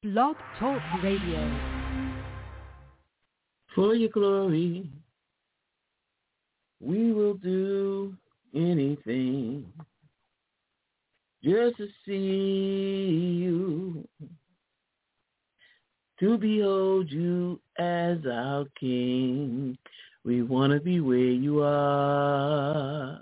Blog Talk Radio. For your glory, we will do anything just to see you, to behold you as our King. We want to be where you are.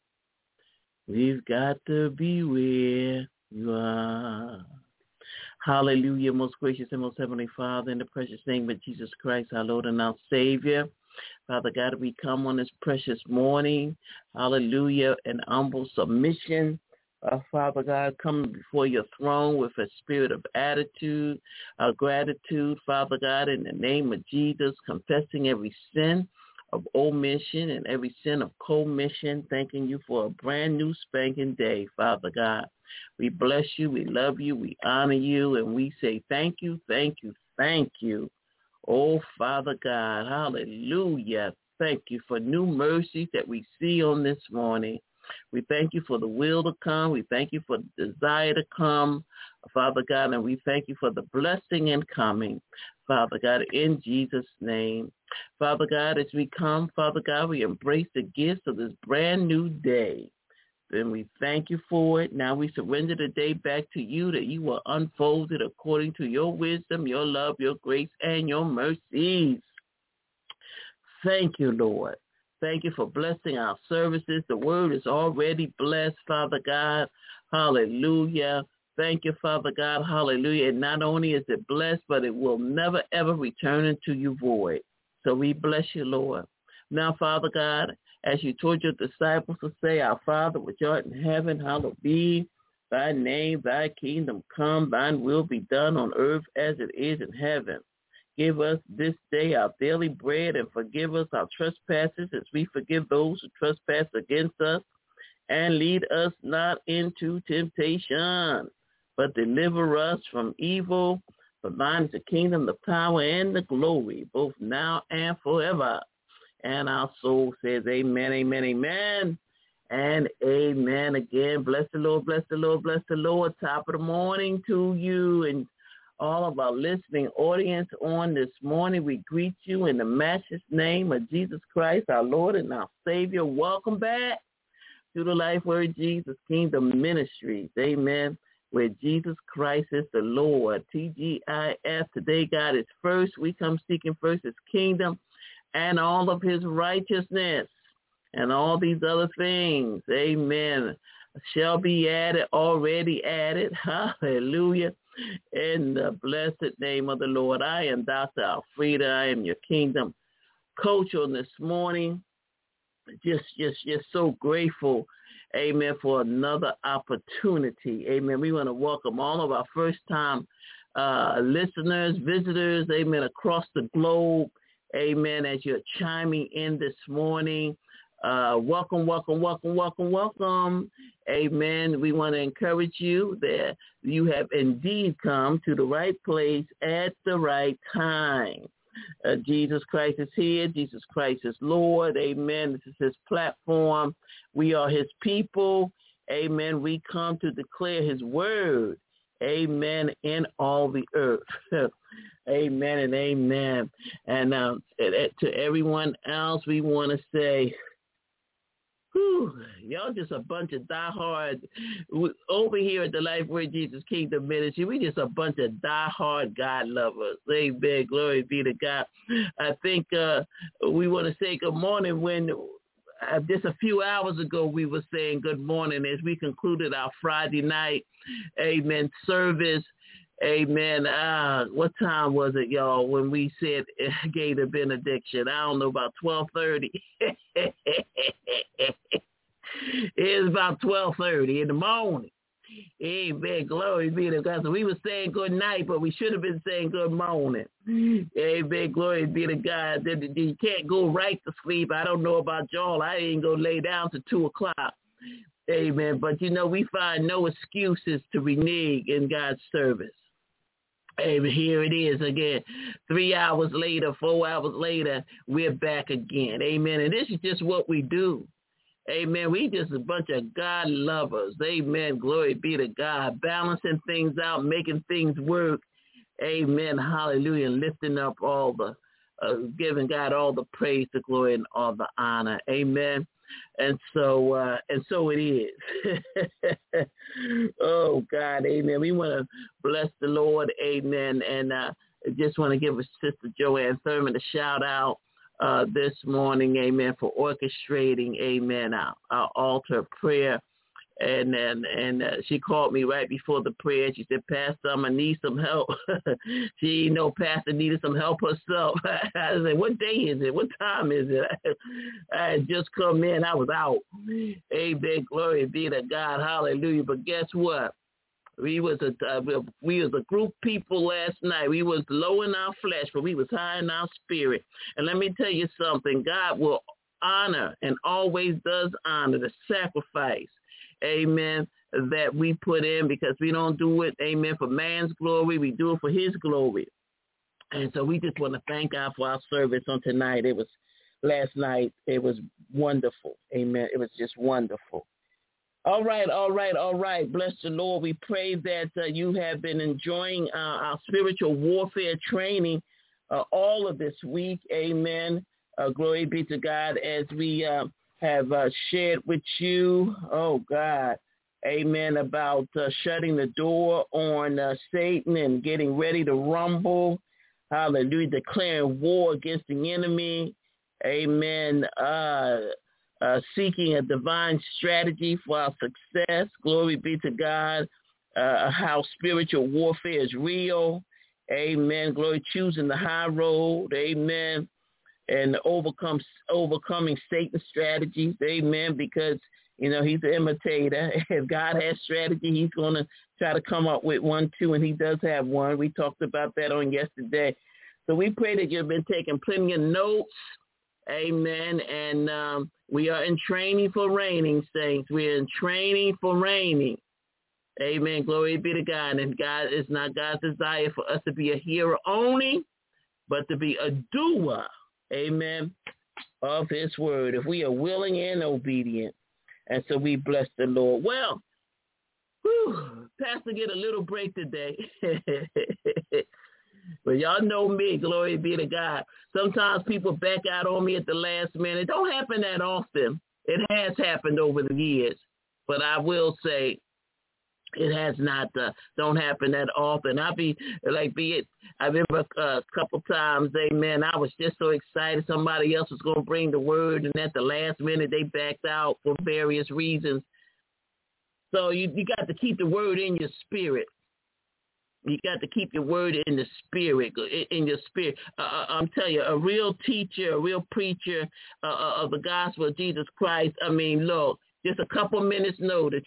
We've got to be where you are. Hallelujah, most gracious and most heavenly Father, in the precious name of Jesus Christ, our Lord and our Savior. Father God, we come on this precious morning, hallelujah, in humble submission. Father God, come before your throne with a spirit of attitude, gratitude, Father God, in the name of Jesus, confessing every sin of omission and every sin of commission, thanking you for a brand new spanking day, Father God. We bless you, we love you, we honor you, and we say thank you, thank you, thank you. Oh, Father God, hallelujah. Thank you for new mercies that we see on this morning. We thank you for the will to come. We thank you for the desire to come, Father God, and we thank you for the blessing in coming, Father God, in Jesus' name. Father God, as we come, Father God, we embrace the gifts of this brand new day. Then we thank you for it. Now we surrender the day back to you that you will unfold it according to your wisdom, your love, your grace, and your mercies. Thank you, Lord. Thank you for blessing our services. The word is already blessed, Father God. Hallelujah. Thank you, Father God. Hallelujah. And not only is it blessed, but it will never, ever return into you void. So we bless you, Lord. Now, Father God, as you told your disciples to say, our Father which art in heaven, hallowed be thy name, thy kingdom come, thine will be done on earth as it is in heaven. Give us this day our daily bread and forgive us our trespasses as we forgive those who trespass against us. And lead us not into temptation, but deliver us from evil. For thine is the kingdom, the power, and the glory, both now and forever. And our soul says amen, amen, amen, and amen again. Bless the Lord, bless the Lord, bless the Lord. Top of the morning to you and all of our listening audience on this morning. We greet you in the matchless name of Jesus Christ, our Lord and our Savior. Welcome back to the Life Word Jesus Kingdom Ministries. Amen. Where Jesus Christ is the Lord. TGIF. Today, God is first. We come seeking first his kingdom and all of his righteousness and all these other things, amen, shall be added, already added, hallelujah, in the blessed name of the Lord. I am Dr. Alfreda. I am your kingdom coach on this morning. Just so grateful, amen, for another opportunity, amen. We want to welcome all of our first-time listeners, visitors, amen, across the globe. Amen. As you're chiming in this morning, welcome, welcome, welcome, welcome, welcome. Amen. We want to encourage you that you have indeed come to the right place at the right time. Jesus Christ is here. Jesus Christ is Lord. Amen. This is his platform. We are his people. Amen. We come to declare his word. Amen. In all the earth. Amen and amen. And to everyone else, we want to say, y'all just a bunch of diehard. Over here at the Life Word Jesus Kingdom Ministry, we just a bunch of diehard God lovers. Amen. Glory be to God. I think we want to say good morning when just a few hours ago we were saying good morning as we concluded our Friday night, amen, service. Amen. What time was it, y'all, when we said gave the benediction? I don't know, about 12:30. It was about 12:30 in the morning. Amen. Glory be to God. So we were saying good night, but we should have been saying good morning. Amen. Glory be to God. You can't go right to sleep. I don't know about y'all. I ain't going to lay down to 2 o'clock. Amen. But, we find no excuses to renege in God's service. And here it is again, 3 hours later, 4 hours later, we're back again. Amen. And this is just what we do. Amen. We just a bunch of God lovers. Amen. Glory be to God. Balancing things out, making things work. Amen. Hallelujah. Lifting up all the, giving God all the praise, the glory, and all the honor. Amen. And so it is. Oh, God. Amen. We want to bless the Lord. Amen. And I just want to give Sister Joanne Thurman a shout out this morning. Amen. For orchestrating, amen, our altar prayer. And she called me right before the prayer. She said, Pastor, I'm going to need some help. She Pastor needed some help herself. I said, what day is it? What time is it? I had just come in. I was out. Amen. Glory be to God. Hallelujah. But guess what? We was a group of people last night. We was low in our flesh, but we was high in our spirit. And let me tell you something. God will honor and always does honor the sacrifice, amen, that we put in, because we don't do it, amen, for man's glory. We do it for his glory. And so we just want to thank God for our service on tonight. Last night, it was wonderful. Amen. It was just wonderful. All right. Bless the Lord. We pray that you have been enjoying our spiritual warfare training all of this week. Amen. Glory be to God, as we have shared with you, oh God, amen, about shutting the door on Satan and getting ready to rumble. Hallelujah. Declaring war against the enemy. Amen. Seeking a divine strategy for our success. Glory be to God. How spiritual warfare is real. Amen. Glory. Choosing the high road. Amen. And overcoming Satan's strategies. Amen. Because, he's an imitator. If God has strategy, he's going to try to come up with one too, and he does have one. We talked about that on yesterday. So we pray that you've been taking plenty of notes. Amen. And we are in training for reigning, saints. We're in training for reigning. Amen. Glory be to God. And God, is not God's desire for us to be a hearer only, but to be a doer. Amen. Of his word. If we are willing and obedient. And so we bless the Lord. Well, Pastor get a little break today. But y'all know me, glory be to God. Sometimes people back out on me at the last minute. It don't happen that often. It has happened over the years. But I will say it has not, don't happen that often. I remember a couple times, amen, I was just so excited somebody else was going to bring the word, and at the last minute they backed out for various reasons. So you got to keep the word in your spirit. You got to keep your word in the spirit, in your spirit. I'm telling you, a real teacher, a real preacher of the gospel of Jesus Christ, look, just a couple minutes notice.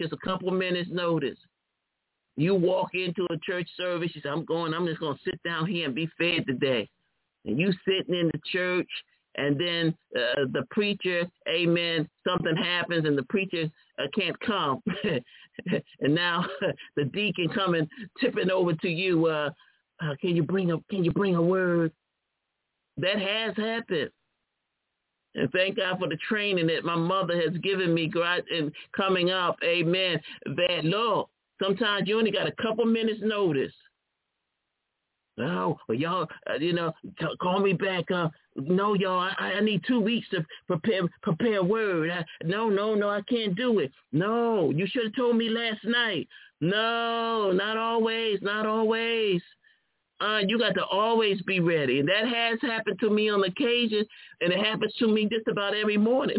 You walk into a church service, you say, I'm just going to sit down here and be fed today. And you sitting in the church, and then the preacher, amen, something happens and the preacher can't come. And now the deacon coming, tipping over to you, can you bring a word? That has happened. And thank God for the training that my mother has given me and coming up, amen, that, Lord, sometimes you only got a couple minutes notice. Oh, well, y'all, call me back. No, y'all, I need 2 weeks to prepare a word. No, I can't do it. No, you should have told me last night. No, not always. You got to always be ready. And that has happened to me on occasion, and it happens to me just about every morning.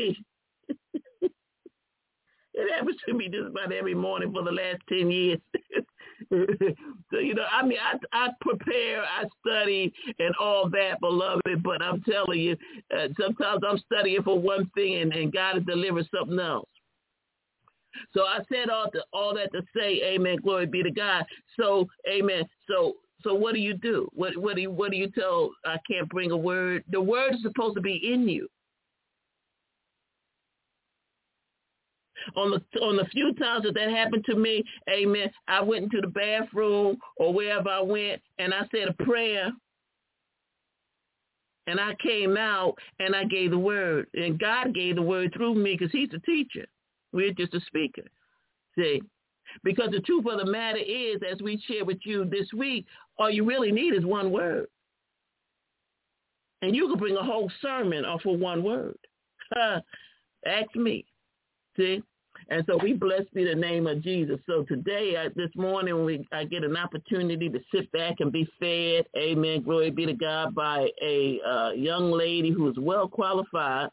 It happens to me just about every morning for the last 10 years. So, I prepare, I study, and all that, beloved, but I'm telling you, sometimes I'm studying for one thing, and God has delivered something else. So I said all that to say, amen, glory be to God. So, amen, so what do you do? What do you tell, I can't bring a word? The word is supposed to be in you. On the few times that happened to me, amen, I went into the bathroom or wherever I went, and I said a prayer, and I came out, and I gave the word. And God gave the word through me because he's the teacher. We're just a speaker. See? Because the truth of the matter is, as we share with you this week, all you really need is one word. And you can bring a whole sermon off of one word. Ask me. See? And so we blessed be the name of Jesus. So today, this morning, I get an opportunity to sit back and be fed, amen, glory be to God, by a young lady who is well qualified,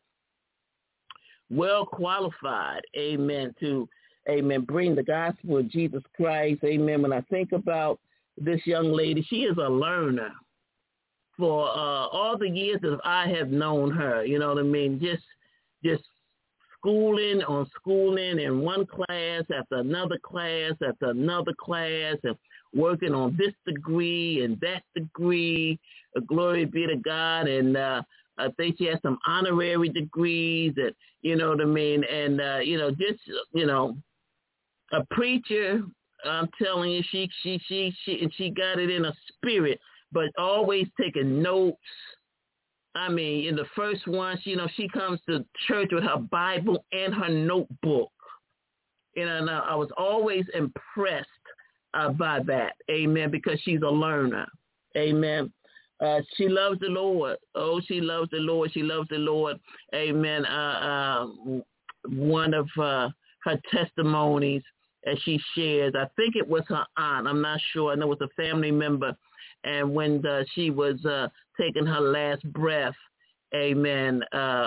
amen, to, amen, bring the gospel of Jesus Christ, amen. When I think about this young lady, she is a learner. For all the years that I have known her, you know what I mean, just schooling on schooling in one class after another class after another class, and working on this degree and that degree. Glory be to God. And I think she has some honorary degrees, and you know what I mean. And a preacher. I'm telling you, she got it in a spirit, but always taking notes. I mean, in the first one, she comes to church with her Bible and her notebook. And I was always impressed by that, amen, because she's a learner, amen. She loves the Lord. Oh, she loves the Lord. She loves the Lord, amen. One of her testimonies as she shares, I think it was her aunt. I'm not sure. I know it was a family member. And when she was taking her last breath, amen,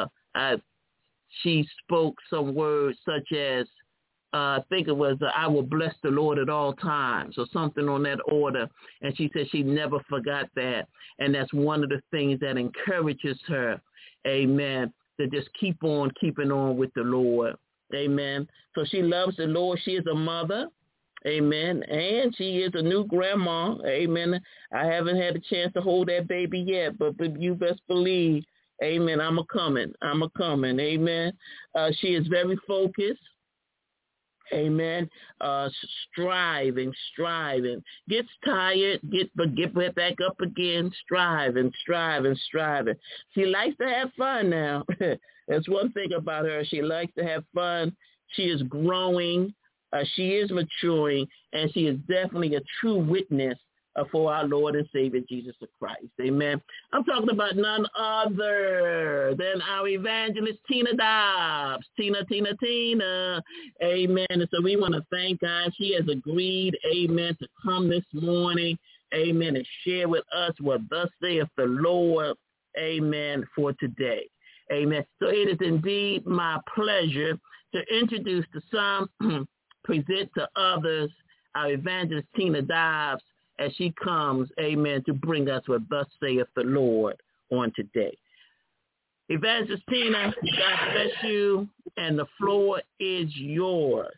she spoke some words such as, I think it was, I will bless the Lord at all times, or something on that order. And she said she never forgot that. And that's one of the things that encourages her, amen, to just keep on keeping on with the Lord, amen. So she loves the Lord. She is a mother. Amen. And she is a new grandma. Amen. I haven't had a chance to hold that baby yet, but you best believe, amen, I'm a-coming. Amen. She is very focused. Amen. Striving. Gets tired, but get back up again. Striving. She likes to have fun now. That's one thing about her. She likes to have fun. She is growing. She is maturing, and she is definitely a true witness for our Lord and Savior, Jesus Christ. Amen. I'm talking about none other than our evangelist, Tina Dobbs. Tina. Amen. And so we want to thank God. She has agreed, amen, to come this morning, amen, and share with us what thus saith the Lord, amen, for today. Amen. So it is indeed my pleasure to introduce to some, present to others, our evangelist Tina Dobbs, as she comes, amen, to bring us what thus saith the Lord on today. Evangelist Tina, God bless you, and the floor is yours.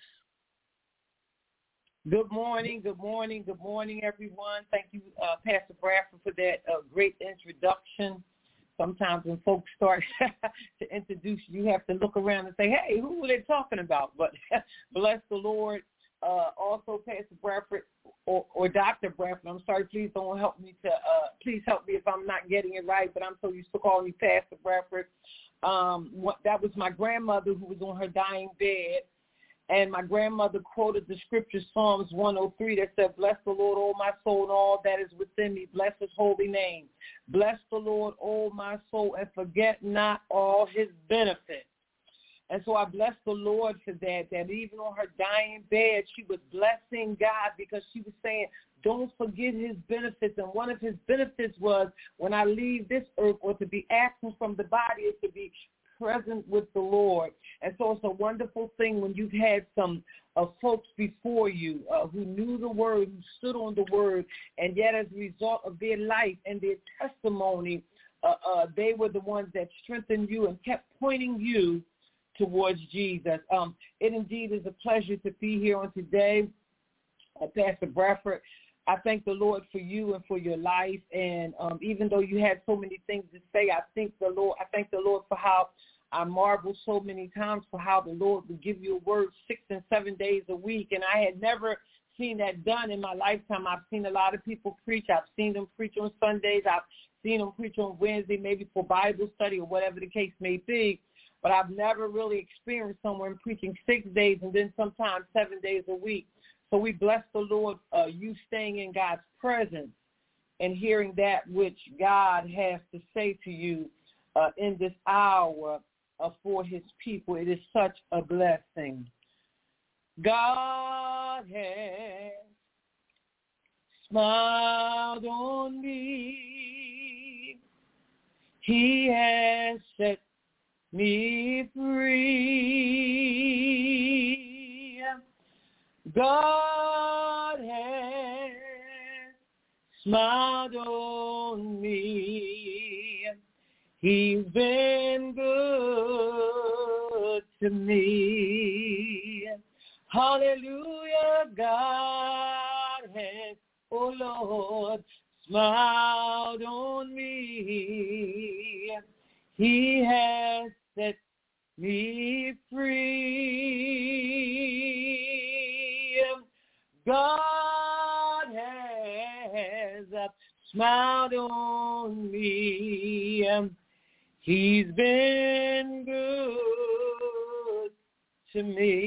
Good morning, everyone. Thank you, Pastor Bradford, for that great introduction. Sometimes when folks start to introduce you, have to look around and say, hey, who are they talking about? But bless the Lord. Also, Pastor Bradford or Dr. Bradford, I'm sorry, please don't help me please help me if I'm not getting it right, but I'm so used to calling you Pastor Bradford. That was my grandmother who was on her dying bed. And my grandmother quoted the scripture, Psalms 103, that said, bless the Lord, O my soul, and all that is within me. Bless his holy name. Bless the Lord, O my soul, and forget not all his benefits. And so I bless the Lord for that even on her dying bed, she was blessing God because she was saying, don't forget his benefits. And one of his benefits was, when I leave this earth, or to be absent from the body, is to be present with the Lord. And so it's a wonderful thing when you've had some folks before you who knew the word, who stood on the word, and yet as a result of their life and their testimony, they were the ones that strengthened you and kept pointing you towards Jesus. It indeed is a pleasure to be here on today. Pastor Bradford, I thank the Lord for you and for your life. And even though you had so many things to say, I thank the Lord for how I marvel so many times for how the Lord would give you a word 6 and 7 days a week. And I had never seen that done in my lifetime. I've seen a lot of people preach. I've seen them preach on Sundays. I've seen them preach on Wednesday, maybe for Bible study or whatever the case may be. But I've never really experienced someone preaching 6 days and then sometimes 7 days a week. So we bless the Lord, you staying in God's presence and hearing that which God has to say to you in this hour for his people. It is such a blessing. God has smiled on me. He has set me free. God has smiled on me. He's been good to me. Hallelujah, God has, oh Lord, smiled on me. He has set me free. God has smiled on me. He's been good to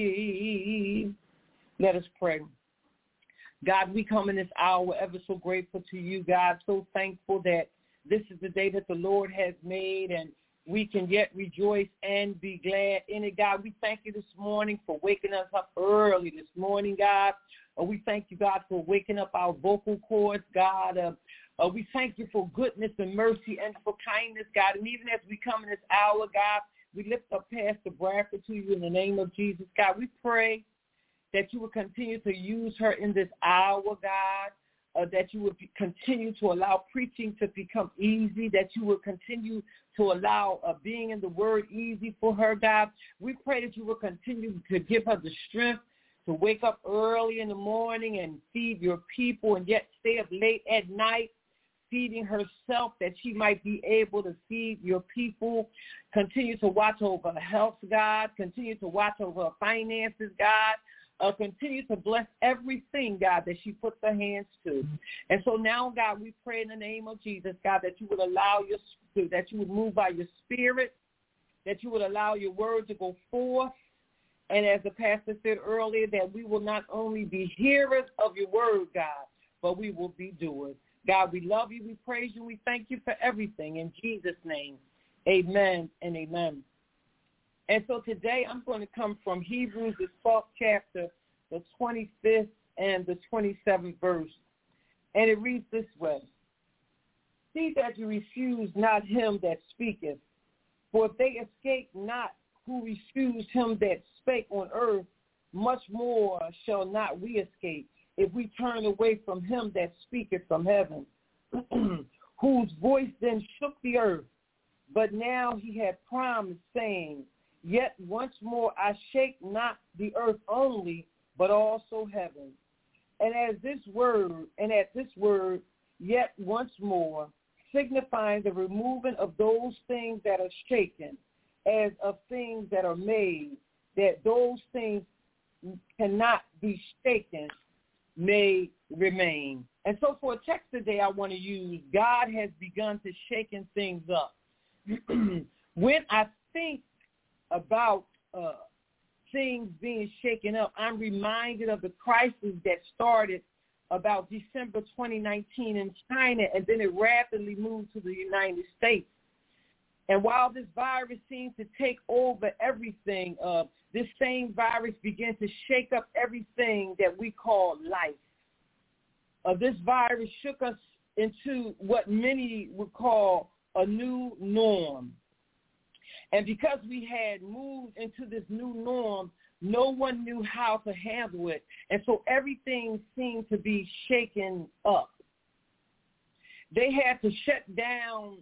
me. Let us pray. God, we come in this hour ever so grateful to you, God, so thankful that this is the day that the Lord has made, and we can yet rejoice and be glad in it, God. We thank you this morning for waking us up early this morning, God. We thank you, God, for waking up our vocal cords, God. We thank you for goodness and mercy and for kindness, God. And even as we come in this hour, God, we lift up Pastor Bradford to you in the name of Jesus, God. We pray that you will continue to use her in this hour, God. That you would continue to allow preaching to become easy, that you would continue to allow being in the word easy for her, God. We pray that you will continue to give her the strength to wake up early in the morning and feed your people and yet stay up late at night feeding herself, that she might be able to feed your people. Continue to watch over her health, God. Continue to watch over her finances, God. Continue to bless everything, God, that she puts her hands to. And so now, God, we pray in the name of Jesus, God, that you would that you would move by your spirit, that you would allow your word to go forth. And as the pastor said earlier, that we will not only be hearers of your word, God, but we will be doers. God, we love you, we praise you, we thank you for everything. In Jesus' name, amen and amen. And so today I'm going to come from Hebrews, the 12th chapter, the 25th and the 27th verse. And it reads this way. See that you refuse not him that speaketh, for if they escape not who refused him that spake on earth, much more shall not we escape if we turn away from him that speaketh from heaven, whose voice then shook the earth. But now he had promised, saying, Yet once more I shake not the earth only, but also heaven. And at this word, yet once more, signifying the removing of those things that are shaken, as of things that are made, that those things cannot be shaken, may remain. And so for a text today I want to use, God has begun to shaking things up. When I think about things being shaken up, I'm reminded of the crisis that started about December 2019 in China, and then it rapidly moved to the United States. And while this virus seemed to take over everything, this same virus began to shake up everything that we call life. This virus shook us into what many would call a new norm. And because we had moved into this new norm, no one knew how to handle it. And so everything seemed to be shaken up. They had to shut down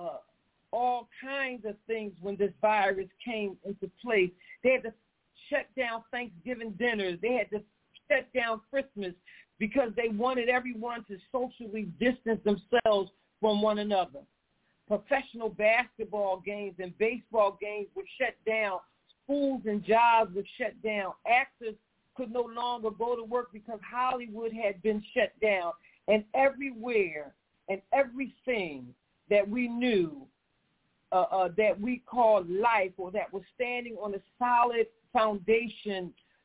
all kinds of things when this virus came into place. They had to shut down Thanksgiving dinners. They had to shut down Christmas because they wanted everyone to socially distance themselves from one another. Professional basketball games and baseball games were shut down. Schools and jobs were shut down. Actors could no longer go to work because Hollywood had been shut down. And everywhere and everything that we knew that we called life, or that was standing on a solid foundation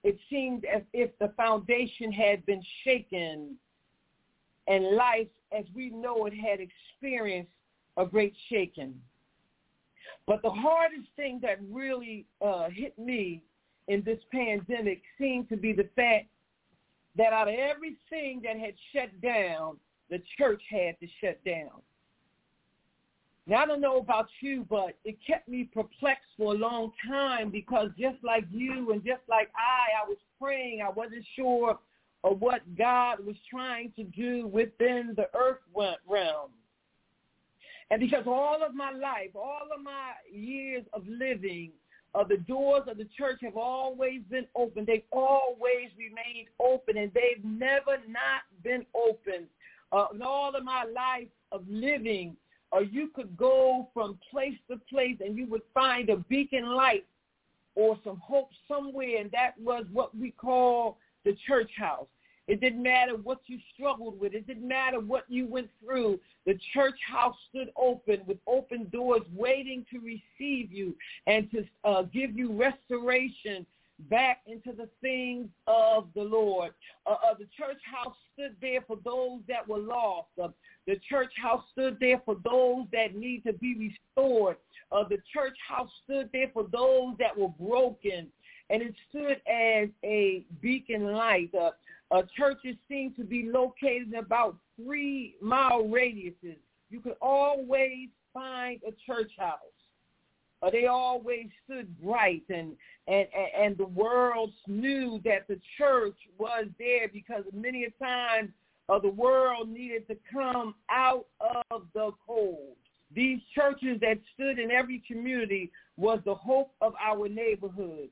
it seemed as if the foundation had been shaken, and life, as we know it, had experienced a great shaking. But the hardest thing that really hit me in this pandemic seemed to be the fact that out of everything that had shut down, the church had to shut down. Now, I don't know about you, but it kept me perplexed for a long time, because just like you and just like I was praying. I wasn't sure of what God was trying to do within the earth realm. And because all of my life, all of my years of living, the doors of the church have always been open. They've always remained open, and they've never not been open. In all of my life of living, you could go from place to place and you would find a beacon light or some hope somewhere, and that was what we call the church house. It didn't matter what you struggled with. It didn't matter what you went through. The church house stood open with open doors waiting to receive you and to give you restoration back into the things of the Lord. The church house stood there for those that were lost. The church house stood there for those that need to be restored. The church house stood there for those that were broken. And it stood as a beacon light. Churches seem to be located in about 3-mile radiuses. You could always find a church house. They always stood bright, and the world knew that the church was there, because many a time the world needed to come out of the cold. These churches that stood in every community was the hope of our neighborhood.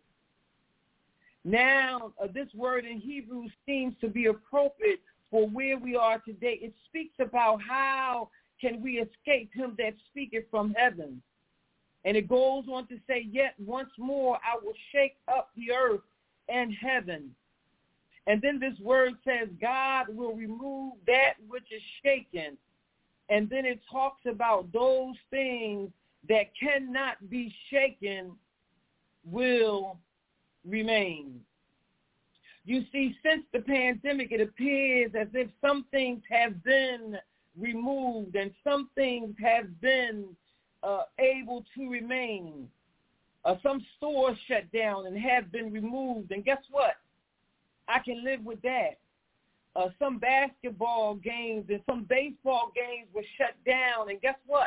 Now, this word in Hebrew seems to be appropriate for where we are today. It speaks about how can we escape him that speaketh from heaven. And it goes on to say, yet once more I will shake up the earth and heaven. And then this word says God will remove that which is shaken. And then it talks about those things that cannot be shaken will remain. You see, since the pandemic, it appears as if some things have been removed and some things have been able to remain. Some stores shut down and have been removed, and guess what? I can live with that. Some basketball games and some baseball games were shut down, and guess what?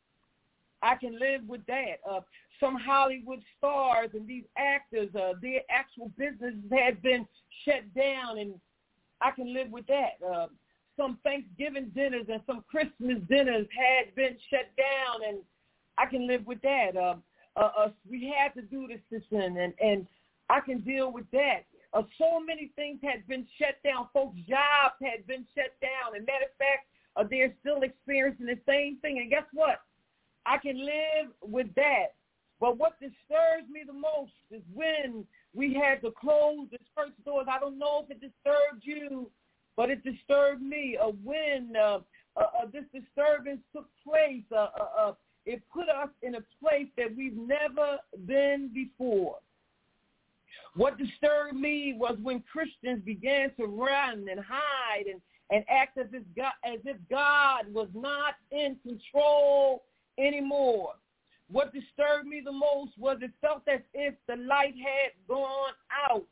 I can live with that. Some Hollywood stars and these actors, their actual businesses had been shut down, and I can live with that. Some Thanksgiving dinners and some Christmas dinners had been shut down, and I can live with that. We had to do this, and I can deal with that. So many things had been shut down. Folks' jobs had been shut down. And matter of fact, they're still experiencing the same thing. And guess what? I can live with that. But what disturbs me the most is when we had to close the church doors. I don't know if it disturbed you, but it disturbed me. When this disturbance took place, it put us in a place that we've never been before. What disturbed me was when Christians began to run and hide and act as if God was not in control anymore. What disturbed me the most was it felt as if the light had gone out.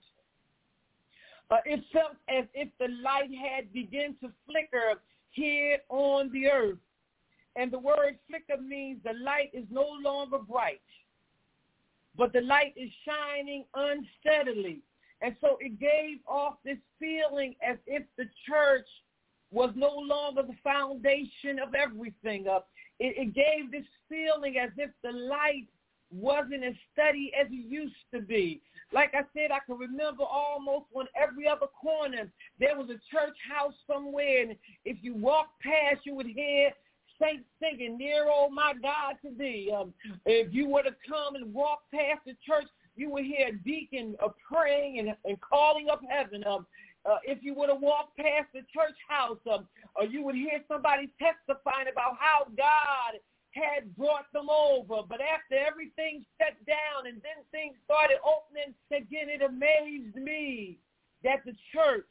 It felt as if the light had begun to flicker here on the earth. And the word flicker means the light is no longer bright, but the light is shining unsteadily. And so it gave off this feeling as if the church was no longer the foundation of everything. It gave this feeling as if the light wasn't as steady as it used to be. Like I said, I can remember almost on every other corner there was a church house somewhere, and if you walked past, you would hear saints singing, "Near, oh my God, to thee." If you were to come and walk past the church, you would hear a deacon praying and calling up heaven. If you were to walk past the church house, you would hear somebody testifying about how God had brought them over. But after everything shut down and then things started opening again, it amazed me that the church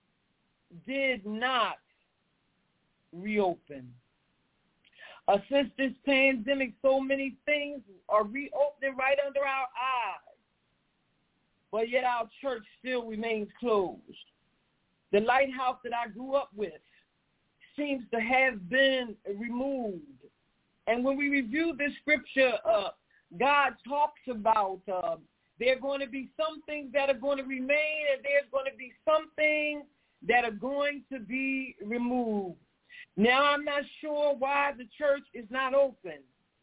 did not reopen. Since this pandemic, so many things are reopening right under our eyes, but yet our church still remains closed. The lighthouse that I grew up with seems to have been removed. And when we review this scripture, God talks about there are going to be some things that are going to remain, and there's going to be some things that are going to be removed. Now, I'm not sure why the church is not open.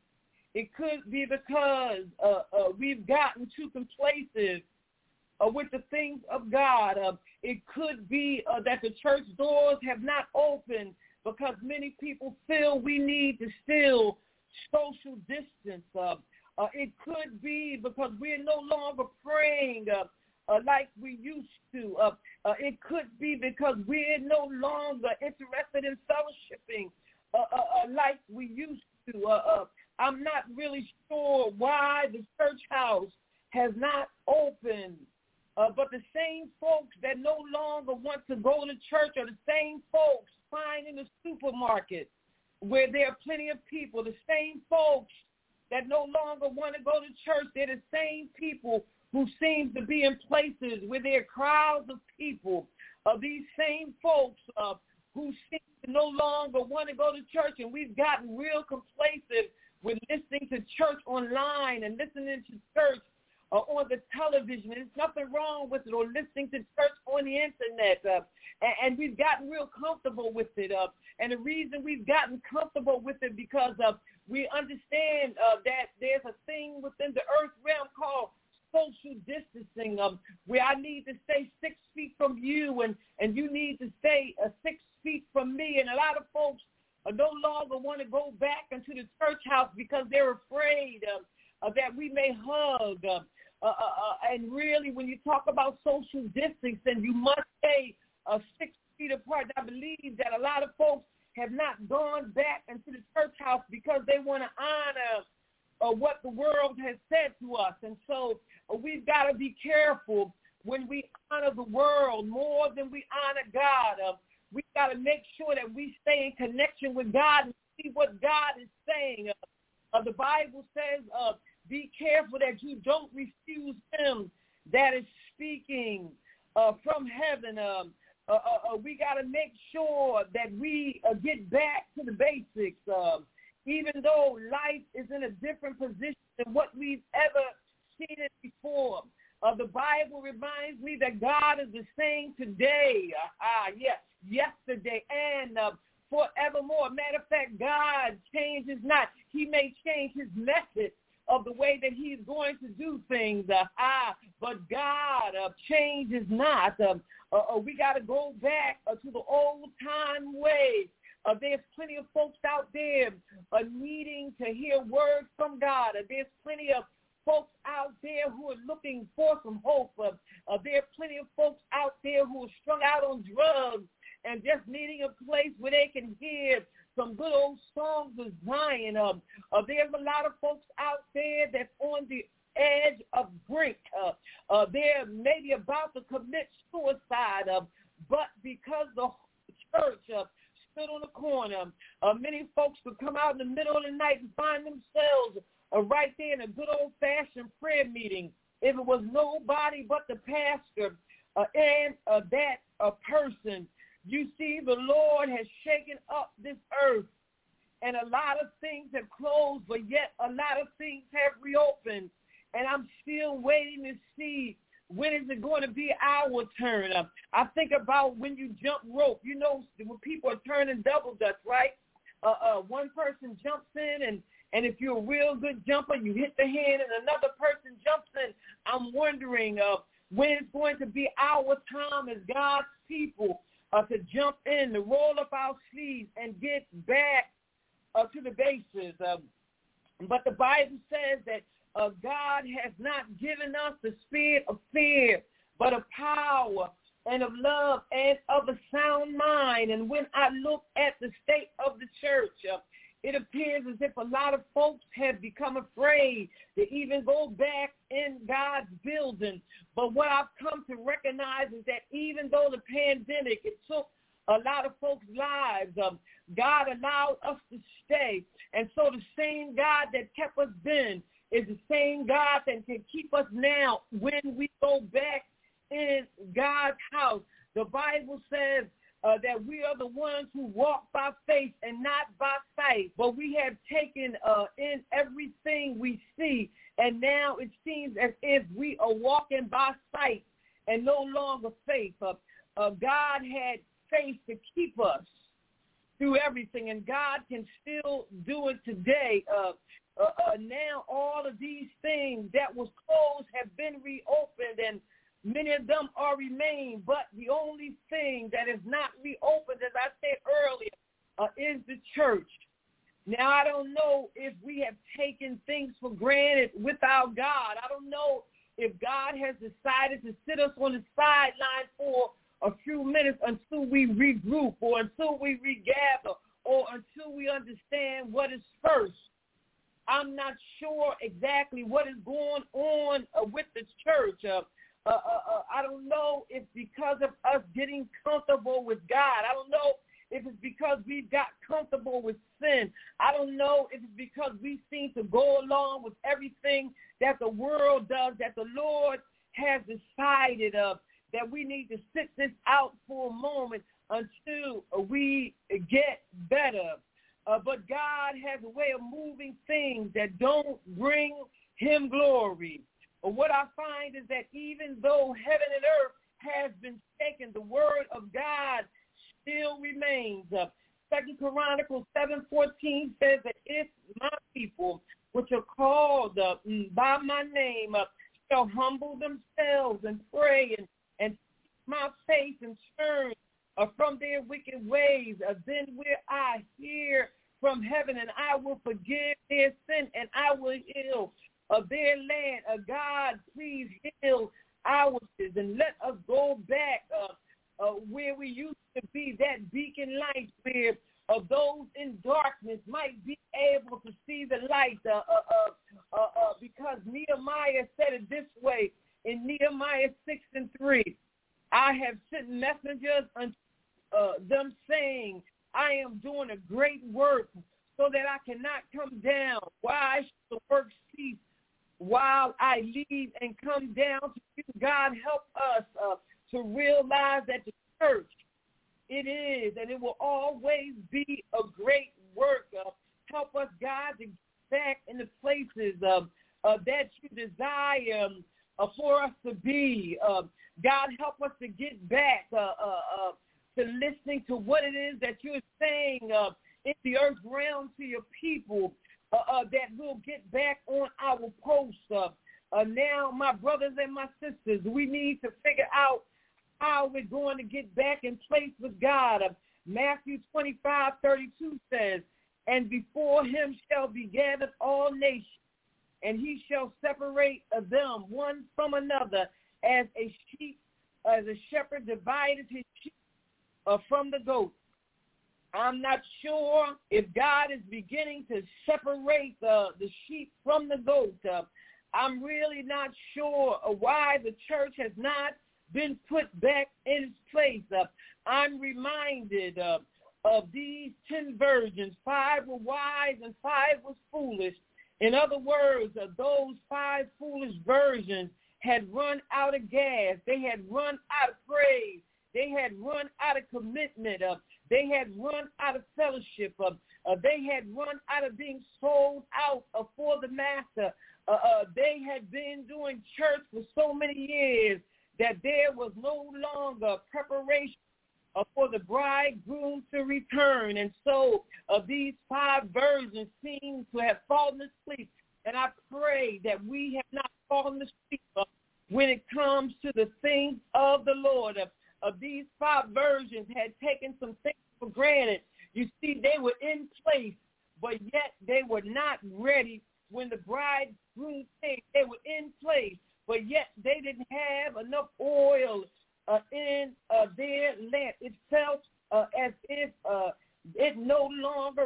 It could be because we've gotten too complacent with the things of God. It could be that the church doors have not opened because many people feel we need to still social distance. It could be because we're no longer praying like we used to. It could be because we're no longer interested in fellowshipping like we used to. I'm not really sure why the church house has not opened. But the same folks that no longer want to go to church are the same folks find in the supermarket where there are plenty of people. The same folks that no longer want to go to church, they're the same people who seem to be in places where there are crowds of people. These same folks who seem to no longer want to go to church, and we've gotten real complacent with listening to church online and listening to church on the television. There's nothing wrong with it, or listening to church on the internet. And we've gotten real comfortable with it. And the reason we've gotten comfortable with it because we understand that there's a thing within the earth realm called social distancing, where I need to stay 6 feet from you and you need to stay 6 feet from me. And a lot of folks no longer want to go back into the church house because they're afraid that we may hug. And really, when you talk about social distancing, you must stay 6 feet apart. I believe that a lot of folks have not gone back into the church house because they want to honor what the world has said to us. And so we've got to be careful when we honor the world more than we honor God. We've got to make sure that we stay in connection with God and see what God is saying. The Bible says, be careful that you don't refuse him that is speaking from heaven. We got to make sure that we get back to the basics. Even though life is in a different position than what we've ever seen it before. The Bible reminds me that God is the same today, yesterday, and forevermore. Matter of fact, God changes not. He may change his method of the way that he's going to do things, but God changes not. We got to go back to the old-time way. There's plenty of folks out there needing to hear words from God. There's plenty of folks out there who are looking for some hope. There are plenty of folks out there who are strung out on drugs and just needing a place where they can hear some good old songs of Zion. There's a lot of folks out there that's on the edge of brink. They're maybe about to commit suicide, but because the church stood on the corner, many folks could come out in the middle of the night and find themselves right there in a good old-fashioned prayer meeting. If it was nobody but the pastor and that person, you see, the Lord has shaken up this earth, and a lot of things have closed, but yet a lot of things have reopened, and I'm still waiting to see when is it going to be our turn. I think about when you jump rope. You know, when people are turning double dutch, right? One person jumps in, and if you're a real good jumper, you hit the hand, and another person jumps in. I'm wondering when it's going to be our time as God's people to jump in, to roll up our sleeves and get back to the bases. But the Bible says that God has not given us the spirit of fear, but of power and of love and of a sound mind. And when I look at the state of the church, it appears as if a lot of folks have become afraid to even go back in God's building. But what I've come to recognize is that even though the pandemic, it took a lot of folks' lives, God allowed us to stay. And so the same God that kept us then is the same God that can keep us now when we go back in God's house. The Bible says that we are the ones who walk by faith and not by sight. But we have taken in everything we see, and now it seems as if we are walking by sight and no longer faith. God had faith to keep us through everything, and God can still do it today. Now all of these things that was closed have been reopened, and many of them are remain, but the only thing that is not reopened, as I said earlier, is the church. Now, I don't know if we have taken things for granted without God. I don't know if God has decided to sit us on the sideline for a few minutes until we regroup or until we regather or until we understand what is first. I'm not sure exactly what is going on with the church. I don't know if because of us getting comfortable with God. I don't know if it's because we've got comfortable with sin. I don't know if it's because we seem to go along with everything that the world does, that the Lord has decided that we need to sit this out for a moment until we get better. But God has a way of moving things that don't bring him glory. What I find is that even though heaven and earth has been shaken, the word of God still remains. 2 Chronicles 7:14 says that if my people, which are called by my name, shall humble themselves and pray and seek my face and turn from their wicked ways, then will I hear from heaven and I will forgive their sin and I will heal their land. God, please heal our sins and let us go back where we used to be, that beacon light where those in darkness might be able to see the light because Nehemiah said it this way in Nehemiah 6:3. I have sent messengers unto them saying, I am doing a great work so that I cannot come down. Why should the work cease while I leave and come down to you? God, help us to realize that the church, it is and it will always be a great work. Help us, God, to get back in the places that you desire for us to be. God, help us to get back to listening to what it is that you're saying in the earth realm to your people, that we'll get back on our posts. Now, my brothers and my sisters, we need to figure out how we're going to get back in place with God. Matthew 25:32 says, and before him shall be gathered all nations, and he shall separate them one from another, as a shepherd divided his sheep from the goat. I'm not sure if God is beginning to separate the sheep from the goat. I'm really not sure why the church has not been put back in its place. I'm reminded of these 10 virgins. 5 were wise and 5 was foolish. In other words, those 5 foolish virgins had run out of gas. They had run out of praise. They had run out of commitment. They had run out of fellowship. They had run out of being sold out for the master. They had been doing church for so many years that there was no longer preparation for the bridegroom to return. And so these 5 virgins seem to have fallen asleep. And I pray that we have not fallen asleep when it comes to the things of the Lord. These 5 virgins had taken some things for granted. You see, they were in place, but yet they were not ready when the bridegroom came. They were in place, but yet they didn't have enough oil in their lamp. It felt as if it no longer required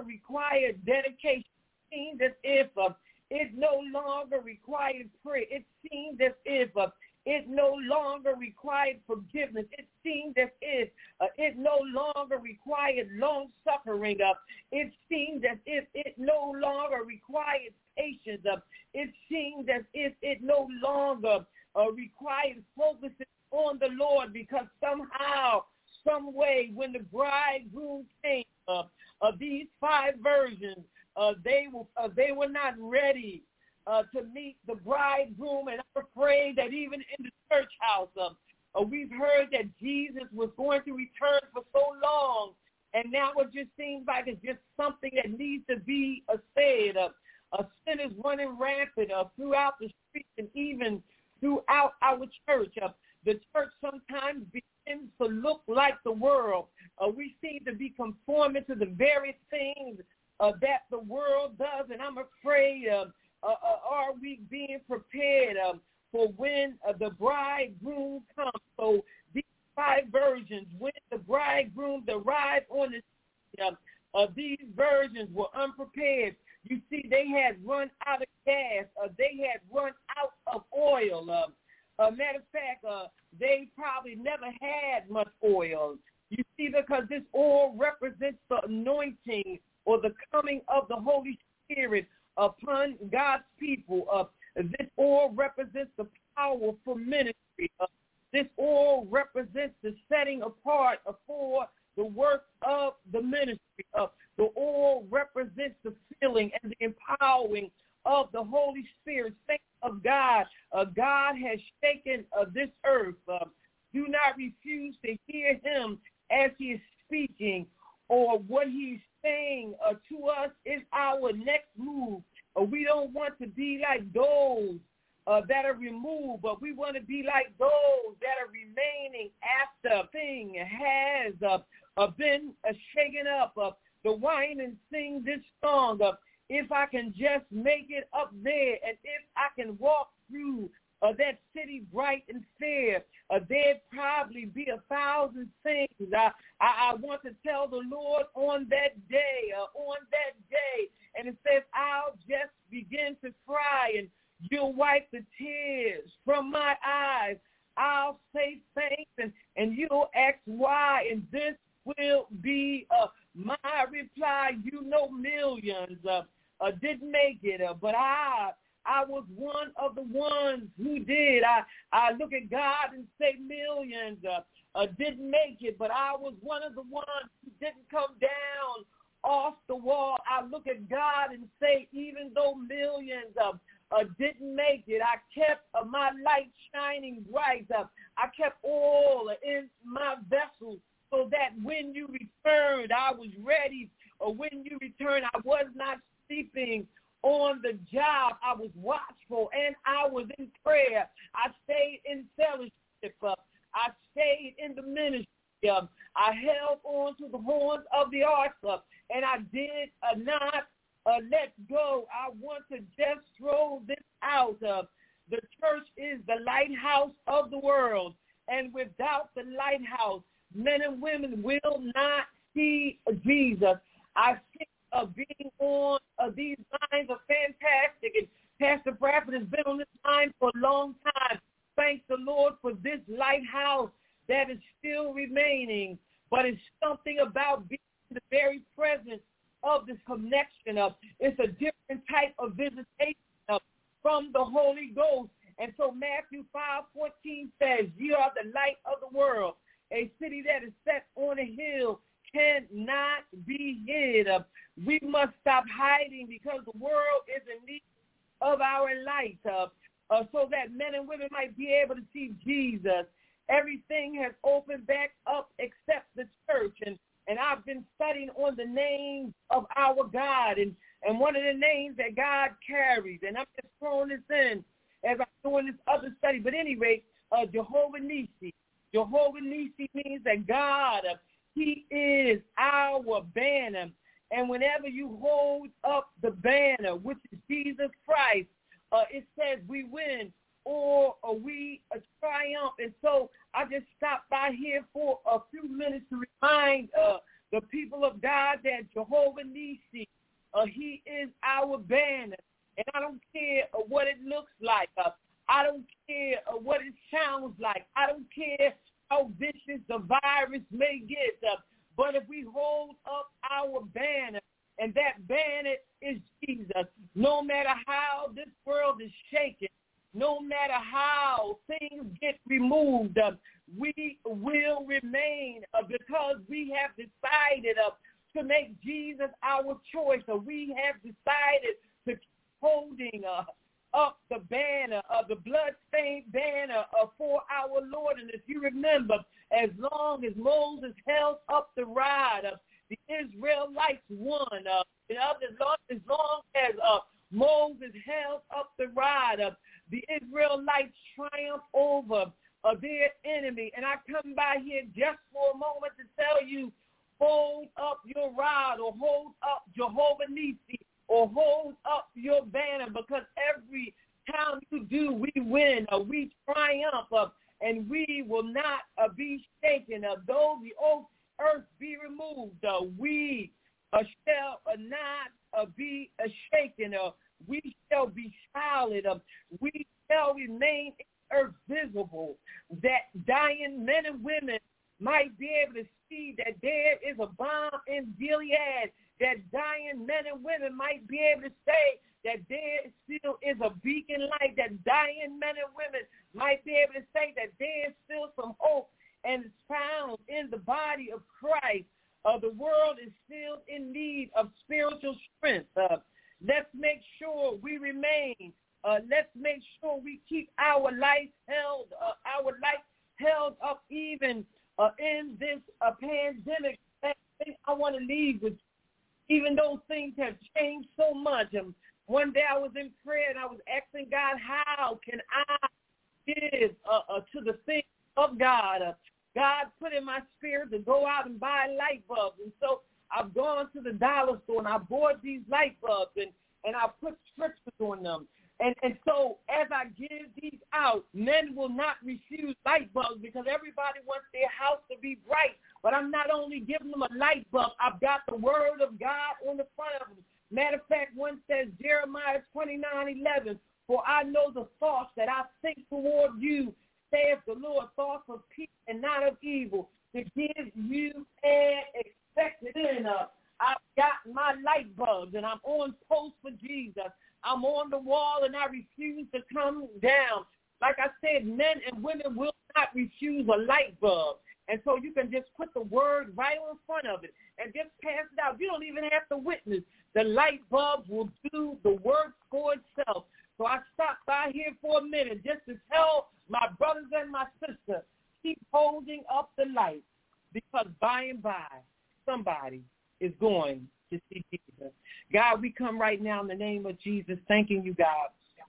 required dedication. It seemed as if it no longer required prayer. It seemed as if it no longer required forgiveness. It seemed as if it no longer required long-suffering. It seemed as if it no longer required patience. It seemed as if it no longer required focusing on the Lord, because somehow, some way, when the bridegroom came, these 5 virgins, they were not ready to meet the bridegroom. And I'm afraid that even in the church house, we've heard that Jesus was going to return for so long, and now it just seems like it's just something that needs to be said. Sin is running rampant throughout the streets and even throughout our church. The church sometimes begins to look like the world. We seem to be conforming to the very things that the world does, and I'm afraid, are we being prepared for when the bridegroom comes? So these 5 virgins, when the bridegroom arrived on the scene, these virgins were unprepared. You see, they had run out of gas. They had run out of oil. Matter of fact, they probably never had much oil. You see, because this oil represents the anointing or the coming of the Holy Spirit upon God's people. This oil represents the power for ministry. This oil represents the setting apart for the work of the ministry. The oil represents the filling and the empowering of the Holy Spirit. Saints of God, God has shaken this earth. Do not refuse to hear him as he is speaking, or what he's saying to us is our next move. We don't want to be like those that are removed, but we want to be like those that are remaining after thing has been shaken up. The wine and sing this song. If I can just make it up there, and if I can walk through that city bright and fair, there'd probably be 1,000 things I want to tell the Lord on that day, and it says, I'll just begin to cry, and you'll wipe the tears from my eyes. I'll say thanks, and you'll ask why, and this will be my reply. You know, millions didn't make it, but I was one of the ones who did. I look at God and say millions didn't make it, but I was one of the ones who didn't come down off the wall. I look at God and say, even though millions didn't make it, I kept my light shining bright. I kept oil in my vessel so that when you returned, I was ready. When you returned, I was not sleeping on the job. I was watchful and I was in prayer. I stayed in fellowship. I stayed in the ministry. I held on to the horns of the ark, and I did not let go. I want to just throw this out. The church is the lighthouse of the world, and without the lighthouse, men and women will not see Jesus. I think being on these lines are fantastic, and Pastor Bradford has been on this line for a long time. Thank the Lord for this lighthouse that is still remaining, but it's something about being in the very presence of this connection. It's a different type of visitation from the Holy Ghost. And so Matthew 5:14 says, you are the light of the world. A city that is set on a hill cannot be hid. We must stop hiding because the world is in need of our light, so that men and women might be able to see Jesus. Everything has opened back up except the church. And I've been studying on the names of our God, and one of the names that God carries. And I'm just throwing this in as I'm doing this other study. But anyway, Jehovah Nissi. Jehovah Nissi means that God, he is our banner. And whenever you hold up the banner, which is Jesus Christ, it says we win or we triumph. And so I just stopped by here for a few minutes to remind the people of God that Jehovah Nissi He is our banner. And I don't care what it looks like. I don't care what it sounds like. I don't care how vicious the virus may get. But if we hold up our banner, and that banner is Jesus, no matter how this world is shaken, no matter how things get removed, we will remain because we have decided to make Jesus our choice. We have decided to keep holding up the banner of the blood-stained banner for our Lord. And if you remember, as long as Moses held up the rod, the Israelites won. As long as Moses held up the rod, the Israelites triumphed over their enemy. And I come by here just for a moment to tell you, hold up your rod, or hold up Jehovah Nissi, or hold up your banner, because every time you do, we win, we triumph, and we will not be shaken. Though the earth be removed, we shall not be shaken. We shall be solid. We shall remain in earth visible, that dying men and women might be able to see that there is a bomb in Gilead, that dying men and women might be able to say that there still is a beacon light, that dying men and women might be able to say that there is still some hope and it's found in the body of Christ. The world is still in need of spiritual strength. Let's make sure we remain. Let's make sure we keep our life held up even in this pandemic. I want to leave with, even though things have changed so much. One day I was in prayer and I was asking God, how can I give to the things of God? God put in my spirit to go out and buy light bulbs. And so I've gone to the dollar store and I bought these light bulbs and I put scriptures on them. And so as I give these out, men will not refuse light bulbs because everybody wants their house to be bright. But I'm not only giving them a light bulb, I've got the word of God on the front of them. Matter of fact, one says, Jeremiah 29:11, for I know the thoughts that I think toward you, saith the Lord, thoughts of peace and not of evil, to give you an expected end. I've got my light bulbs and I'm on post for Jesus. I'm on the wall and I refuse to come down. Like I said, men and women will not refuse a light bulb. And so you can just put the word right in front of it and just pass it out. You don't even have to witness. The light bulbs will do the work for itself. So I stopped by here for a minute just to tell my brothers and my sisters, keep holding up the light, because by and by somebody is going to see Jesus. God, we come right now in the name of Jesus, thanking you, God,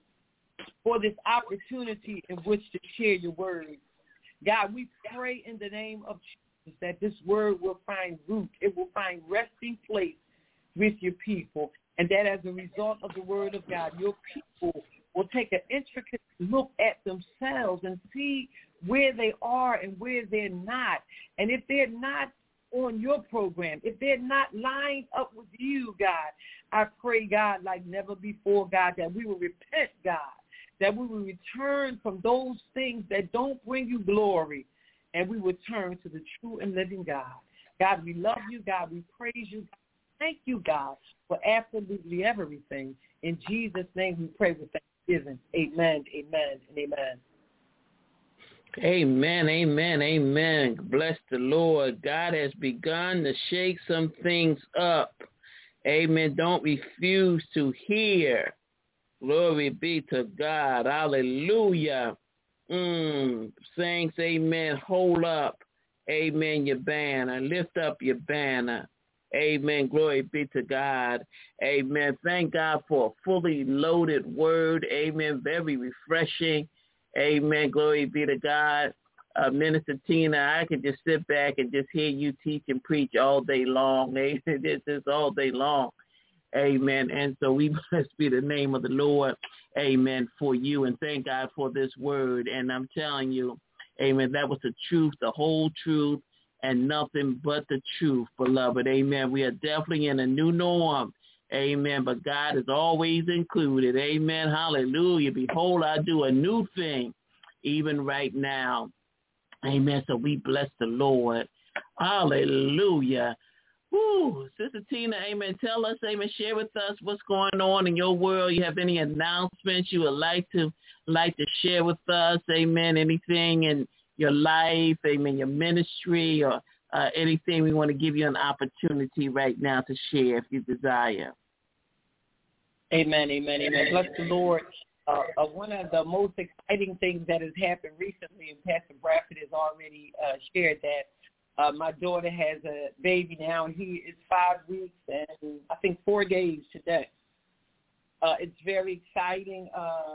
for this opportunity in which to share your word. God, we pray in the name of Jesus that this word will find root. It will find resting place with your people. And that as a result of the word of God, your people will take an intricate look at themselves and see where they are and where they're not. And if they're not on your program, if they're not lined up with you, God, I pray, God, like never before, God, that we will repent, God, that we will return from those things that don't bring you glory, and we will turn to the true and living God. God, we love you. God, we praise you. Thank you, God, for absolutely everything. In Jesus' name we pray with thanksgiving. Amen, amen, and amen. Amen, amen, amen. Bless the Lord. God has begun to shake some things up. Amen. Don't refuse to hear. Glory be to God. Hallelujah. Saints, amen. Hold up, amen, your banner. Lift up your banner. Amen. Glory be to God. Amen. Thank God for a fully loaded word. Amen. Very refreshing. Amen. Glory be to God. Minister Tina, I could just sit back and just hear you teach and preach all day long. Amen. This is all day long. Amen. And so we bless be the name of the Lord. Amen. For you. And thank God for this word. And I'm telling you, amen, that was the truth, the whole truth, and nothing but the truth, beloved. Amen. We are definitely in a new norm. Amen. But God is always included. Amen. Hallelujah. Behold, I do a new thing even right now. Amen. So we bless the Lord. Hallelujah. Woo. Sister Tina, amen. Tell us, amen. Share with us what's going on in your world. You have any announcements you would like to share with us? Amen. Anything in your life, amen, your ministry, or anything, we want to give you an opportunity right now to share if you desire. Amen, amen, amen. Bless the Lord. One of the most exciting things that has happened recently, and Pastor Bradford has already shared that, my daughter has a baby now, and he is 5 weeks and I think 4 days today. It's very exciting.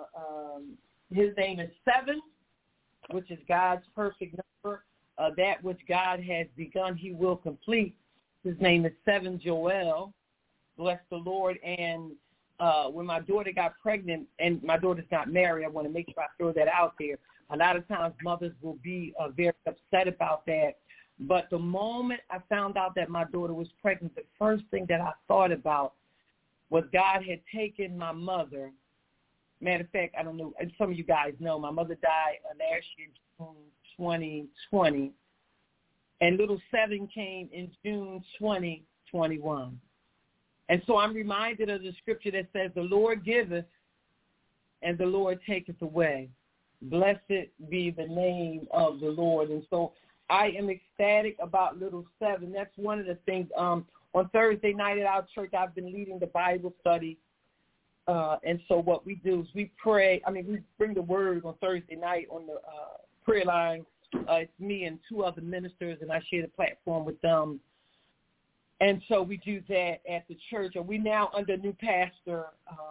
His name is 7, which is God's perfect number. That which God has begun, he will complete. His name is 7 Joel. Bless the Lord. And when my daughter got pregnant, and my daughter's not married, I want to make sure I throw that out there. A lot of times mothers will be very upset about that. But the moment I found out that my daughter was pregnant, the first thing that I thought about was God had taken my mother. Matter of fact, I don't know, some of you guys know, my mother died last year, June 2020, and little 7 came in June 2021. And so I'm reminded of the scripture that says, the Lord giveth and the Lord taketh away. Blessed be the name of the Lord. And so I am ecstatic about little 7. That's one of the things. On Thursday night at our church, I've been leading the Bible study. And so what we do is we pray. We bring the word on Thursday night on the prayer line. It's me and 2 other ministers, and I share the platform with them. And so we do that at the church. And we now under a new pastor.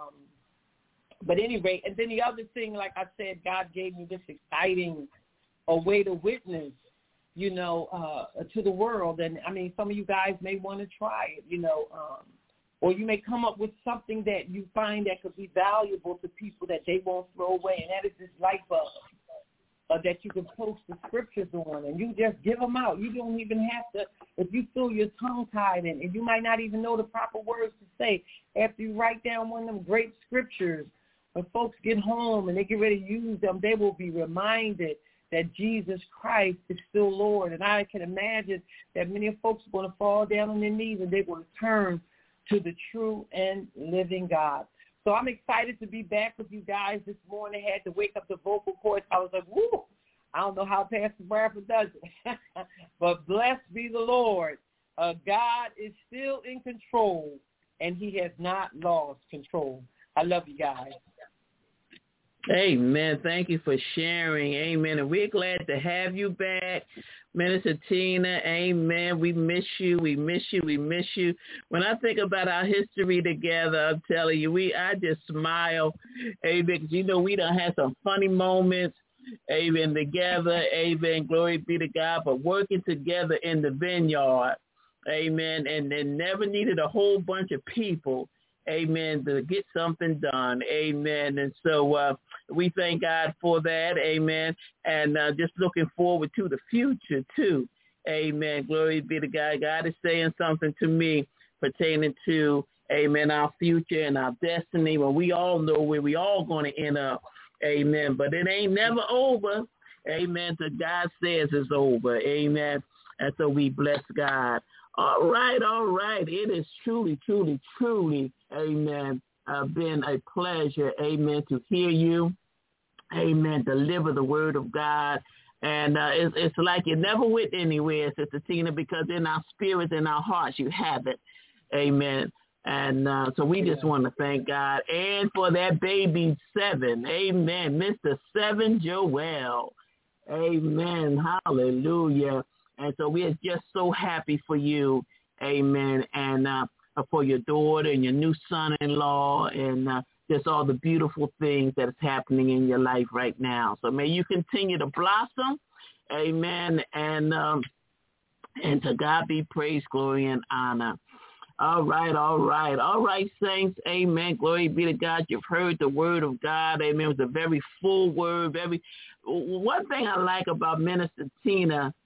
But anyway, and then the other thing, like I said, God gave me this exciting way to witness, to the world. And, some of you guys may want to try it, or you may come up with something that you find that could be valuable to people that they won't throw away, and that is this light bulb that you can post the scriptures on, and you just give them out. You don't even have to, if you feel your tongue tied in, and you might not even know the proper words to say, after you write down one of them great scriptures, when folks get home and they get ready to use them, they will be reminded that Jesus Christ is still Lord. And I can imagine that many folks are going to fall down on their knees and they're going to turn to the true and living God. So I'm excited to be back with you guys this morning. I had to wake up the vocal cords. I was like, woo, I don't know how Pastor Bradford does it. But blessed be the Lord. God is still in control, and he has not lost control. I love you guys. Amen. Thank you for sharing. Amen. And we're glad to have you back, Minister Tina. Amen. We miss you. We miss you. We miss you. When I think about our history together, I'm telling you, I just smile. Amen. Because, we done had some funny moments. Amen. Together. Amen. Glory be to God. But working together in the vineyard. Amen. And they never needed a whole bunch of people. Amen, to get something done. Amen. And so we thank God for that. Amen. And just looking forward to the future, too. Amen. Glory be to God. God is saying something to me pertaining to, amen, our future and our destiny. Well, we all know where we all going to end up. Amen. But it ain't never over. Amen. So God says it's over. Amen. And so we bless God. All right. It is truly, amen, been a pleasure, amen, to hear you, amen, deliver the word of God. And it's like you never went anywhere, Sister Tina, because in our spirits, in our hearts, you have it, amen. And so we just want to thank God. And for that baby 7, amen, Mr. 7 Joel, amen, hallelujah. And so we are just so happy for you, amen, and for your daughter and your new son-in-law and just all the beautiful things that is happening in your life right now. So may you continue to blossom, amen, and to God be praise, glory, and honor. All right, saints, amen, glory be to God. You've heard the word of God, amen. It was a very full word. One thing I like about Minister Tina,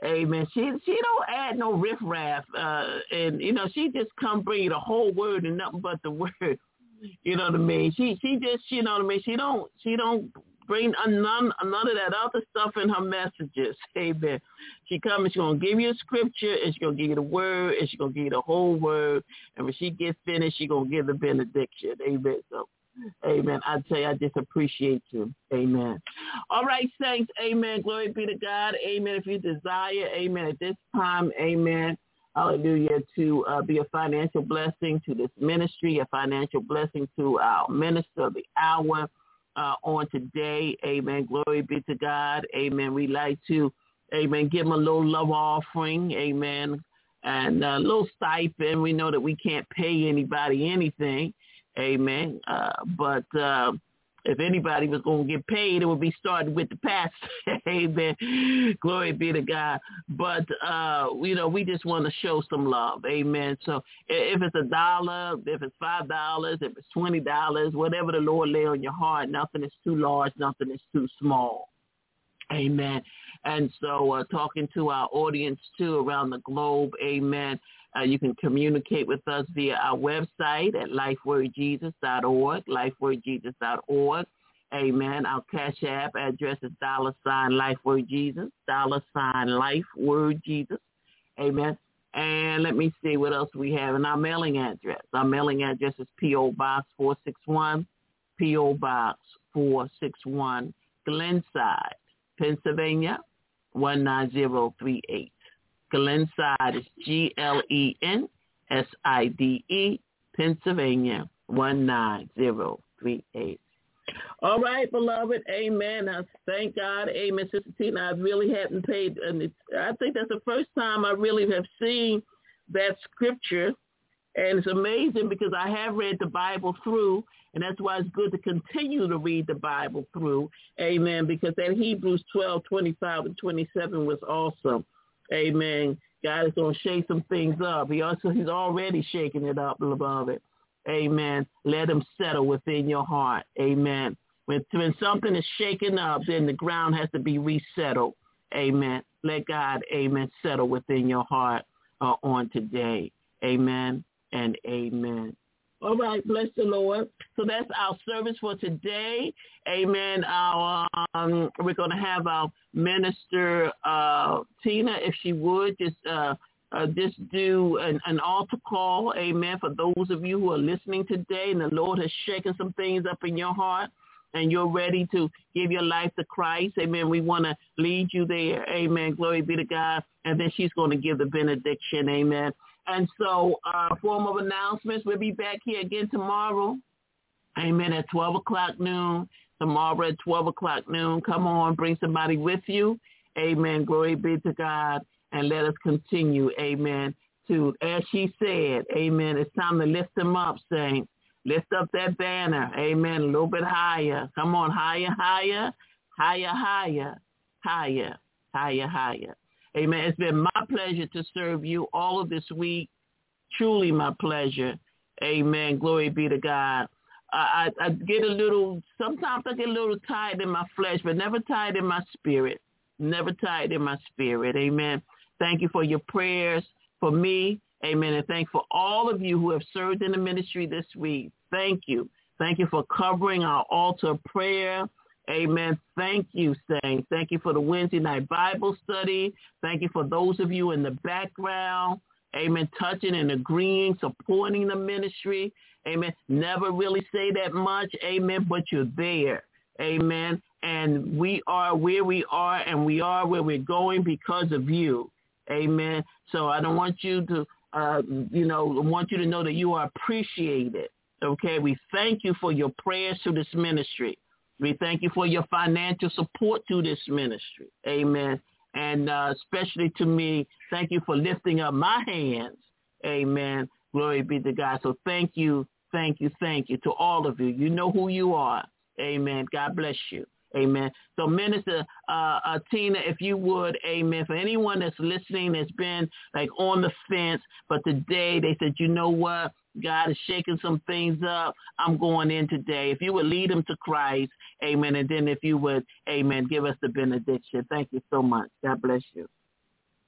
Amen. She don't add no riffraff, and she just come bring you the whole word and nothing but the word. You know what I mean? She just, you know what I mean? She don't bring none of that other stuff in her messages. Amen. She come and she's gonna give you a scripture, and she's gonna give you the word, and she's gonna give you the whole word. And when she gets finished, she's gonna give the benediction. Amen. So, amen. I tell you, I just appreciate you. Amen. All right, saints. Amen. Glory be to God. Amen. If you desire, amen, at this time, amen. Hallelujah, to be a financial blessing to this ministry, a financial blessing to our minister of the hour on today. Amen. Glory be to God. Amen. We like to, amen, give them a little love offering. Amen. And a little stipend. We know that we can't pay anybody anything. Amen. But if anybody was going to get paid, it would be starting with the pastor. Amen. Glory be to God. But, we just want to show some love. Amen. So if it's $1, if it's $5, if it's $20, whatever the Lord lay on your heart, nothing is too large, nothing is too small. Amen. And so talking to our audience, too, around the globe, amen, you can communicate with us via our website at lifewordjesus.org, lifewordjesus.org. Amen. Our Cash App address is $LifeWordJesus, $LifeWordJesus. Amen. And let me see what else we have in our mailing address. Our mailing address is P.O. Box 461, P.O. Box 461, Glenside, Pennsylvania, 19038. Glenside is Glenside, Pennsylvania, 19038. All right, beloved, amen. I thank God, amen. Sister Tina, I really hadn't paid, and I think that's the first time I really have seen that scripture, and it's amazing because I have read the Bible through, and that's why it's good to continue to read the Bible through, amen, because that Hebrews 12, 25, and 27 was awesome. Amen. God is going to shake some things up. He's already shaking it up, beloved. Amen. Let him settle within your heart. Amen. When something is shaken up, then the ground has to be resettled. Amen. Let God, amen, settle within your heart on today. Amen and amen. All right, bless the Lord. So that's our service for today. Amen. We're going to have our minister, Tina, if she would, just do an altar call, amen, for those of you who are listening today and the Lord has shaken some things up in your heart and you're ready to give your life to Christ. Amen. We want to lead you there. Amen. Glory be to God. And then she's going to give the benediction. Amen. And so, form of announcements, we'll be back here again tomorrow, amen, at 12 o'clock noon. Tomorrow at 12 o'clock noon. Come on, bring somebody with you. Amen. Glory be to God. And let us continue, amen, to, as she said, amen, it's time to lift them up, saints. Lift up that banner, amen, a little bit higher. Come on, higher, higher, higher, higher, higher, higher, higher. Amen. It's been my pleasure to serve you all of this week. Truly my pleasure. Amen. Glory be to God. I get sometimes I get a little tired in my flesh, but never tired in my spirit. Never tired in my spirit. Amen. Thank you for your prayers for me. Amen. And thank you for all of you who have served in the ministry this week. Thank you. Thank you for covering our altar of prayer. Amen. Thank you, saints. Thank you for the Wednesday night Bible study. Thank you for those of you in the background. Amen. Touching and agreeing, supporting the ministry. Amen. Never really say that much. Amen. But you're there. Amen. And we are where we are, and we are where we're going because of you. Amen. So I don't want you to, I want you to know that you are appreciated. Okay. We thank you for your prayers to this ministry. We thank you for your financial support to this ministry. Amen. And especially to me, thank you for lifting up my hands. Amen. Glory be to God. So thank you to all of you. You know who you are. Amen. God bless you. Amen. So Minister Tina, if you would, amen, for anyone that's listening that's been like on the fence, but today they said, you know what? God is shaking some things up. I'm going in today. If you would lead them to Christ, amen, and then if you would, amen, give us the benediction. Thank you so much. God bless you.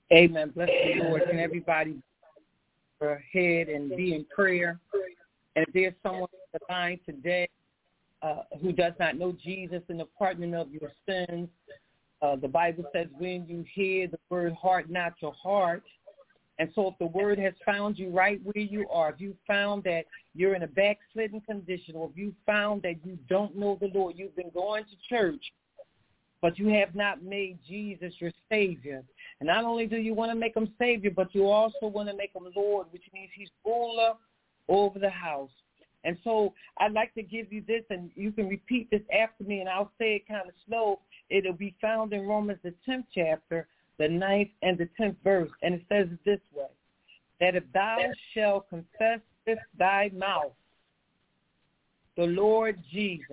Amen. Bless the Lord. Can everybody go ahead and be in prayer? And if there's someone on the line today who does not know Jesus and the pardon of your sins, the Bible says when you hear the word, harden not your heart. And so if the word has found you right where you are, if you found that you're in a backslidden condition, or if you found that you don't know the Lord, you've been going to church, but you have not made Jesus your Savior. And not only do you want to make him Savior, but you also want to make him Lord, which means he's ruler over the house. And so I'd like to give you this, and you can repeat this after me, and I'll say it kind of slow. It'll be found in Romans, the 10th chapter, the 9th and the 10th verse. And it says it this way, that if thou shalt confess with thy mouth the Lord Jesus,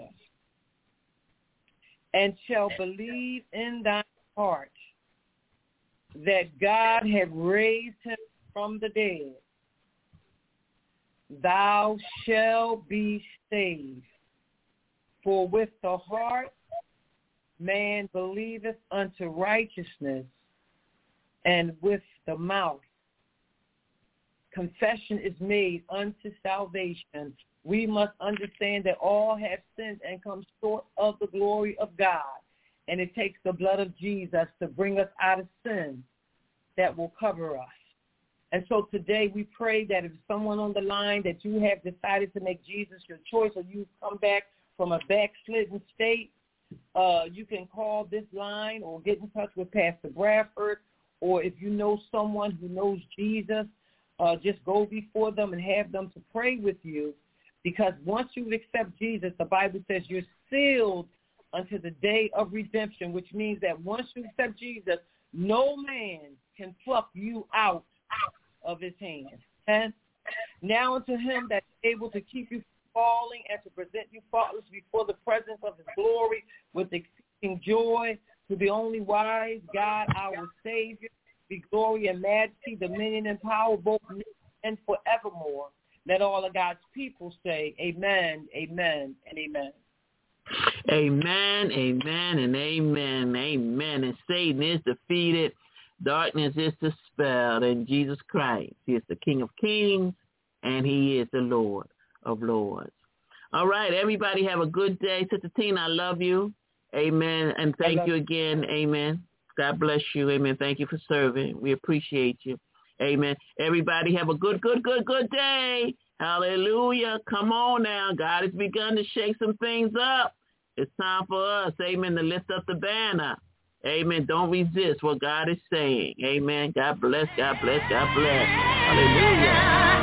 and shall believe in thy heart that God hath raised him from the dead, thou shalt be saved. For with the heart man believeth unto righteousness, and with the mouth confession is made unto salvation. We must understand that all have sinned and come short of the glory of God. And it takes the blood of Jesus to bring us out of sin that will cover us. And so today we pray that if someone on the line that you have decided to make Jesus your choice, or you've come back from a backslidden state, you can call this line or get in touch with Pastor Bradford. Or if you know someone who knows Jesus, just go before them and have them to pray with you. Because once you accept Jesus, the Bible says you're sealed unto the day of redemption, which means that once you accept Jesus, no man can pluck you out of his hand. And now unto him that's able to keep you from falling and to present you faultless before the presence of his glory with exceeding joy, to the only wise God, our Savior, be glory and majesty, dominion and power, both now and forevermore. Let all of God's people say amen, amen, and amen. Amen, amen, and amen, amen. And Satan is defeated. Darkness is dispelled. And Jesus Christ is the King of kings, and he is the Lord of lords. All right, everybody have a good day. Sister Tina, I love you. Amen. And thank you again. Amen. God bless you. Amen. Thank you for serving. We appreciate you. Amen. Everybody have a good day. Hallelujah. Come on now. God has begun to shake some things up. It's time for us, amen, to lift up the banner. Amen. Don't resist what God is saying. Amen. God bless, God bless, God bless. Hallelujah.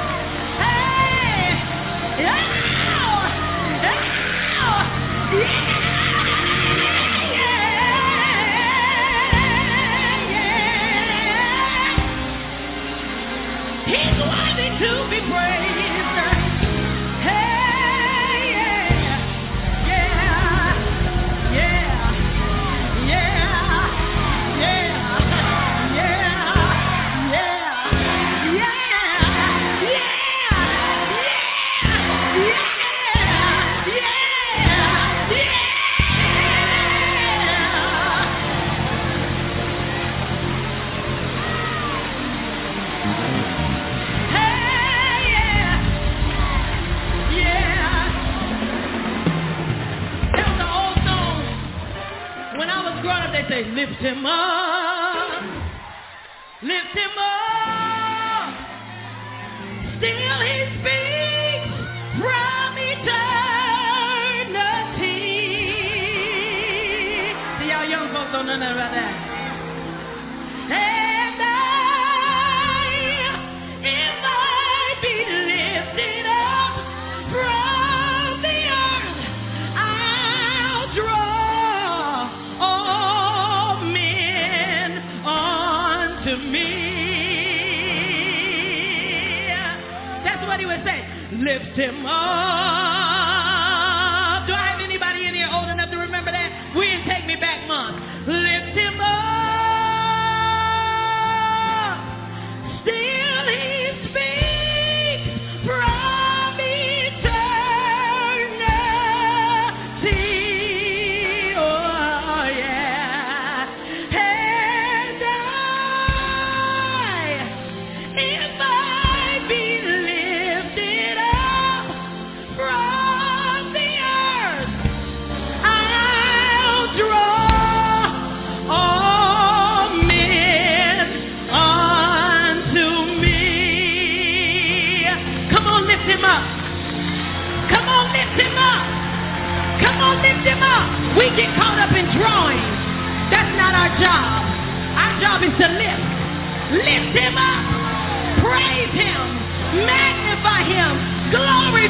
He's worthy to be praised. Say, lift him up, lift him up. Still he speaks from eternity. See, y'all young folks don't know nothing about that. And if I be lifted up from the earth, I'll draw to me. That's what he would say. Lift him up. Do I have anybody in here old enough to remember that? We didn't Take Me Back month. Lift him up. Still he speaks from eternity. Oh yeah. And lift him up. Come on, lift him up. We get caught up in drawing. That's not our job. Our job is to lift. Lift him up. Praise him. Magnify him. Glorify